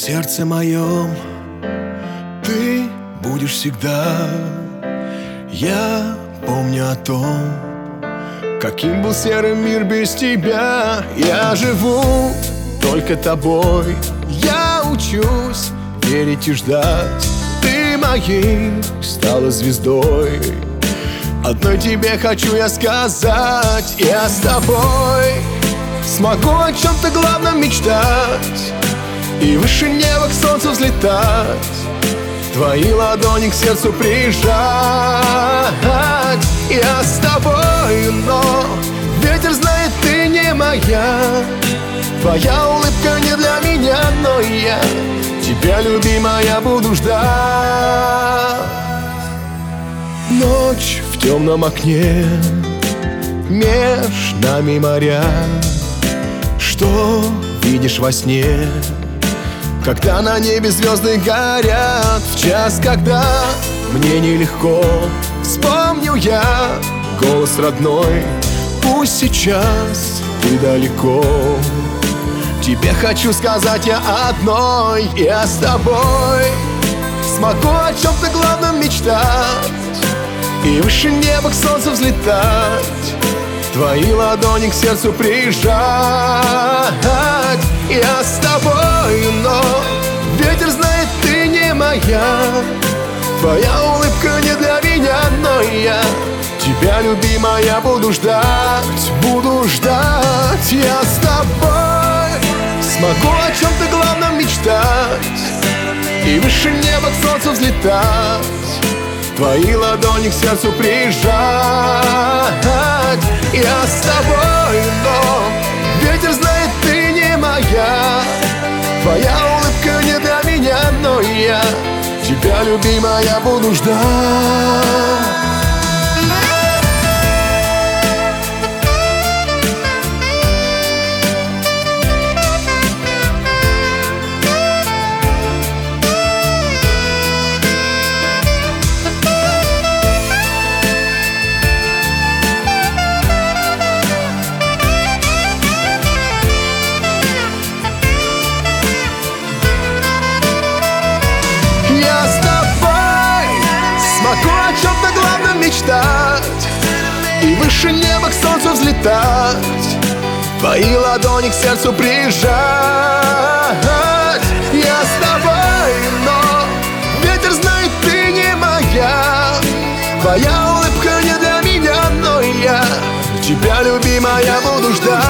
сердце моем ты будешь всегда. Я помню о том, каким был серый мир без тебя. Я живу только тобой, я учусь верить и ждать. Ты моей стала звездой, одной тебе хочу я сказать. Я с тобой смогу о чем-то главном мечтать и выше неба к солнцу взлетать, твои ладони к сердцу прижать. Я с тобой, но ветер знает, ты не моя. Твоя улыбка не для меня, но я тебя, любимая, буду ждать. Ночь в темном окне, меж нами моря. Что видишь во сне, когда на небе звезды горят? В час, когда мне нелегко, вспомню я голос родной. Пусть сейчас ты далеко, тебе хочу сказать я одной. Я с тобой смогу о чем-то главном мечтать и выше неба к солнцу взлетать, твои ладони к сердцу прижать. Я с тобой, но ветер знает, ты не моя. Твоя улыбка не для меня, но я тебя, любимая, буду ждать, буду ждать. Я с тобой смогу о чем-то главном мечтать и выше неба к солнцу взлетать, твои ладони к сердцу прижать. Я с тобой, но ветер знает, ты не моя. Твоя улыбка не для меня, но я тебя, любимая, буду ждать. Смогу о чем-то главном мечтать и выше неба к солнцу взлетать, твои ладони к сердцу прижать. Я с тобой, но ветер знает, ты не моя. Твоя улыбка не для меня, но я тебя, любимая, буду ждать.